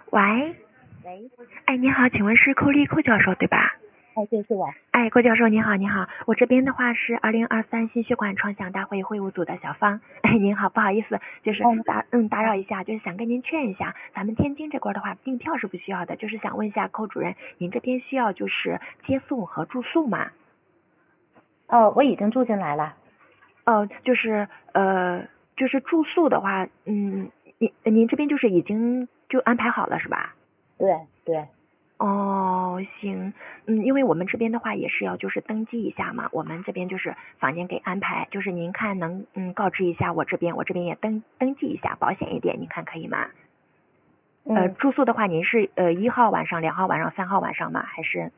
喂， 喂， 哎，你好，请问是寇丽寇教授对吧？ 哎，对，是我。 哎，寇教授你好，你好，我这边的话是2023心血管创想大会会务组的小芳。哎，您好，不好意思，就是打扰一下，就是想跟您确认一下，咱们天津这块的话订票是不需要的，就是想问一下寇主任，您这边需要就是接送和住宿吗？ 哦，我已经住进来了。 就是住宿的话，您这边就是已经就安排好了是吧？ 对对。 哦，行，因为我们这边的话也是要就是登记一下嘛，我们这边就是房间给安排，就是您看能告知一下我这边也登记一下，保险一点，您看可以吗？住宿的话，您是1号晚上、2号晚上、3号晚上吗？还是？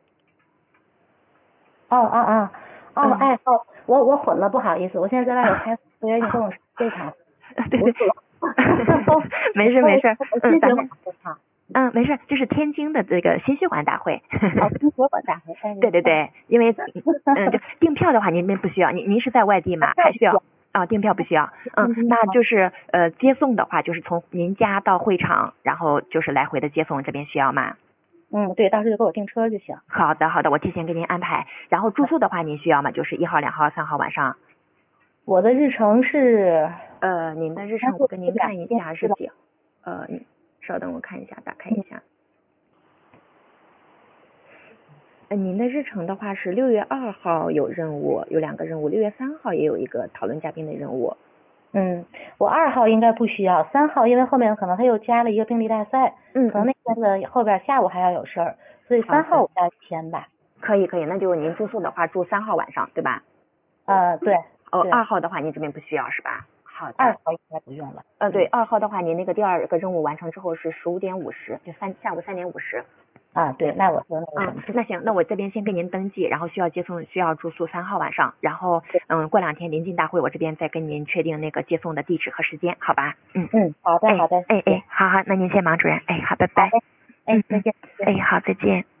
哎，我混了，不好意思，我现在在外头开，所以你跟我说这场， 对，没事，咱们没事，就是天津的这个心血管大会。 心血管大会。 对，因为就订票的话，您不需要，您是在外地吗？还需要？订票不需要。那就是接送的话，就是从您家到会场，然后就是来回的接送，这边需要吗？ 对，到时候就给我订车就行。 好的，我提前给您安排。然后住宿的话，您需要吗？就是1号、2号、3号晚上。 我的日程是您的日程我跟您看一下是几？稍等我看一下，打开一下。您的日程的话是6月2号有任务，有2个任务，6月3号也有一个讨论嘉宾的任务。 我2号应该不需要，3号因为后面可能他又加了一个病例大赛，可能那天的后边下午还要有事儿，所以3号我加签吧。 可以，那就您住宿的话住3号晚上对吧？ 对。 2号的话您这边不需要是吧？好的。 2号应该不用了。 对，2号的话您那个第2个任务完成之后是15点50，就下午3点50。 对，那我说那行，那我这边先给您登记，然后需要接送需要住宿3号晚上，然后过2天临近大会我这边再跟您确定那个接送的地址和时间，好吧？ 好的。 好，那您先忙主任，好，拜拜。 再见。 好，再见。